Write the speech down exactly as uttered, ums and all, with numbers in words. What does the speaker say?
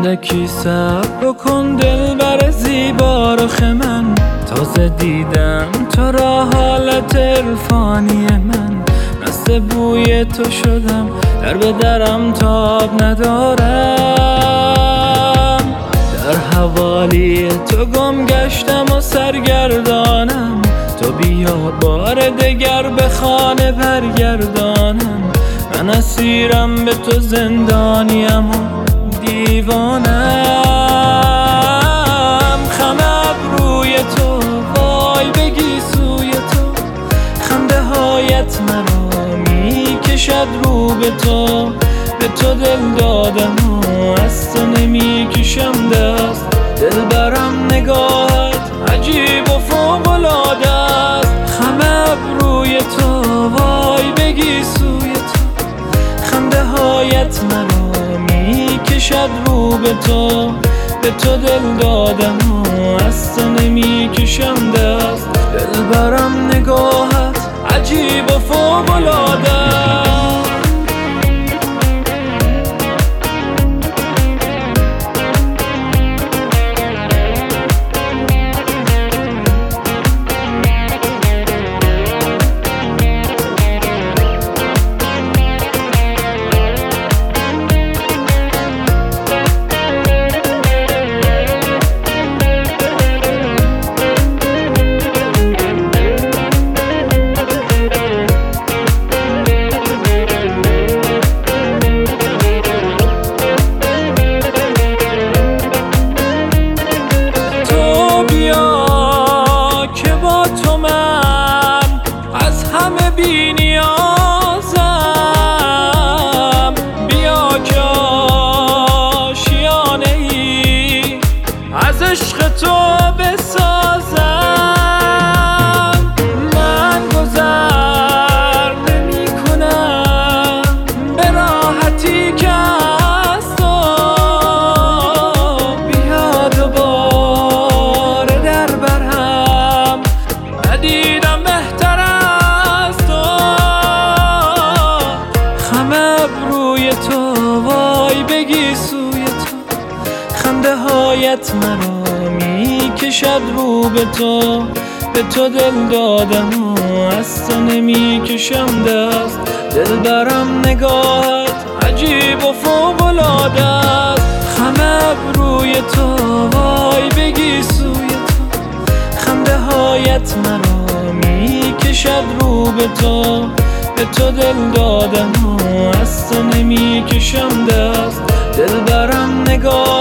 الکی صبر بکن دلبر زیبا رخ من، تازه دیدم تو را حالت عرفانی من، مست بوی تو شدم در به درم تاب ندارم، در حوالی تو گم گشتم و سرگردانم، تو بیا بار دگر به خانه برگردانم، من اسیرم به تو زندانیم و دیوانم، خم ابروی تو وای بگی سوی تو، خنده هایت مرا می کشد رو به تو، به تو دل دادم و از تو نمی کشم دست، دل برم نگاهت عجیب و فوق‌العاده است، خم ابروی تو وای بگی سوی تو، خنده هایت مرا می کشد رو به تو، به تو دل دادم و از تو نمی کشم دست، دل برم نگاهت عجیب و فوق‌العاده است. بی نیازم بیا که آشیانه ای از عشق تو بسازم، من گذر نمی کنم به راحتی که از تو، بیا دوباره در برهم ندیدم بهتر روی تو وای بگی سوی تو، خنده هایت مرا می کشد رو به تو، به تو دل دادم و از تو نمی کشم دست، دل برم نگاهت عجیب و فوق‌العاده است، خم ابروی تو وای بگی سوی تو، خنده هایت مرا می کشد رو به تو، به تو دل دادم و از تو نمی کشم دست، دل برم نگاه